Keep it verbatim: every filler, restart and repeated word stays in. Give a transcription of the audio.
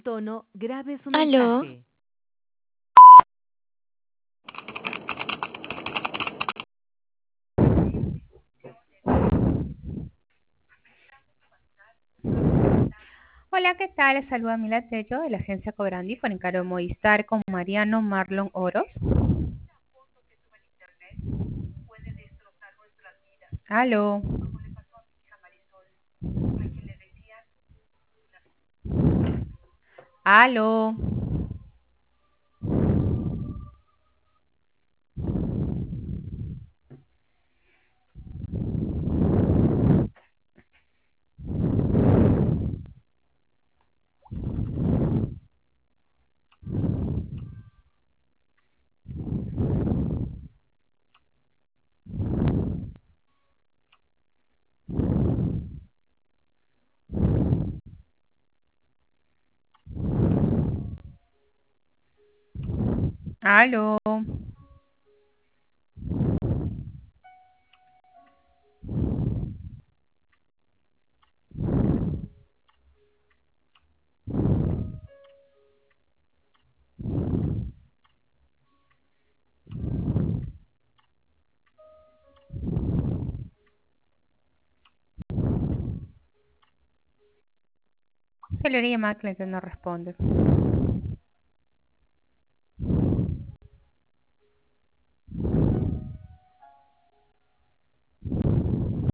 tono, grabe su ¿Aló? mensaje. Hola, ¿qué tal? Les saluda Mila Tello de la agencia Cobrandi por encargo de Movistar con Mariano Marlon Oros. Aló. Aló. Aló. Se le llamada, cliente no responde.